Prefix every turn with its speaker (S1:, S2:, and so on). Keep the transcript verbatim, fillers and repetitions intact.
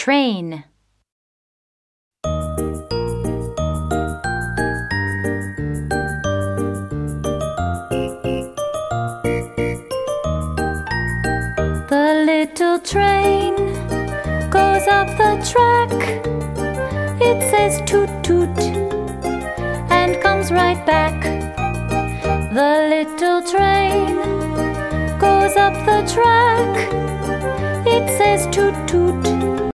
S1: Train. The little train goes up the track. It says toot toot and comes right back. The little train goes up the track. It says toot toot